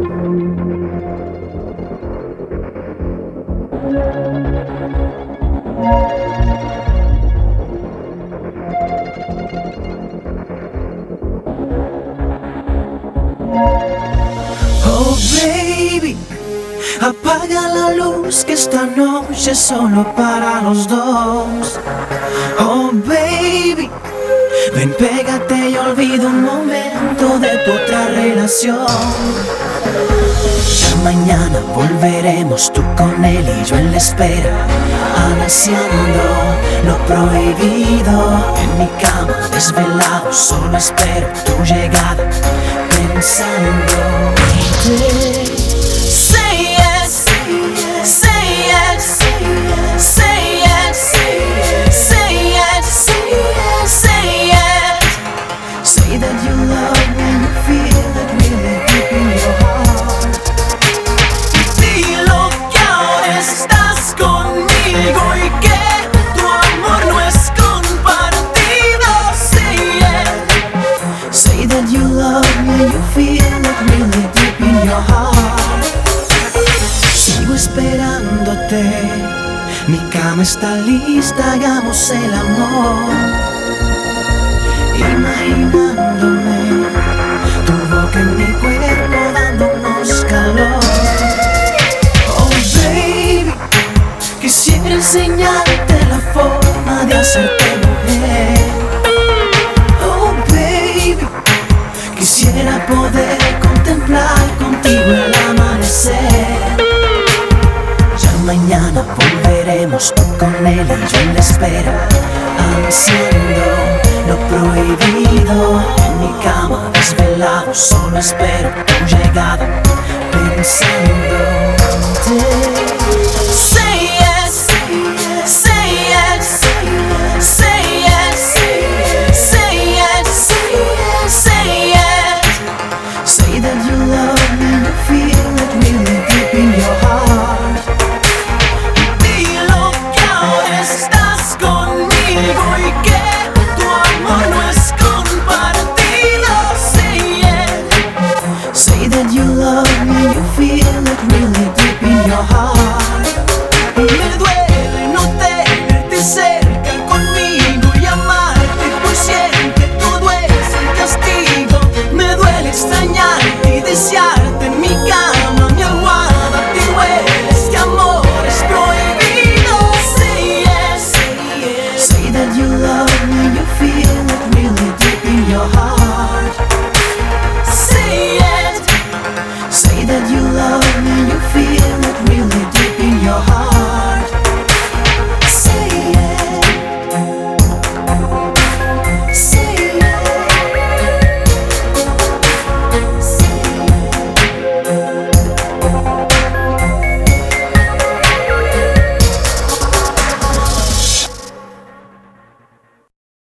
Oh baby, apaga la luz que esta noche es solo para los dos. Oh baby, ven, pégate y olvida un momento de tu otra relación. Ya mañana volveremos, tú con él y yo en la espera, ansiando lo prohibido. En mi cama desvelado solo espero tu llegada, pensándote. Say yes, say yes, say yes, say yes, say yes. Say that you love me and you feel it really deep in your heart. Dilo que ahora estás conmigo y que tu amor no es compartido. Say yes. Say that you love me and you feel it really deep in your heart. Sigo esperándote, mi cama está lista, hagamos el amor. Imaginándome tu boca en mi cuerpo dándonos calor. Oh baby, quisiera enseñarte la forma de hacerte mujer. Oh baby, quisiera poder contemplar contigo el amanecer. Ya mañana volveremos, tú con él y yo en la espera, ansiando lo prohibido. En mi cama desvelado solo espero tu llegada, pensándote. Say yes, say yes, say yes, say yes, say yes. Say that you love me and you feel it really deep in your heart. Dilo que ahora estás conmigo y que tu amor no es compartido. Say yes. Say that you love me and you feel it really deep in your heart. Me duele no tenerte cerca conmigo y amarte por siempre, todo es un castigo. Me duele extrañarte y desearte en mi cama, mi almohada te huele, este amor es prohibido. Say yes, say that you love me and you feel it really deep in your heart. Say yes, say that you love me and you feel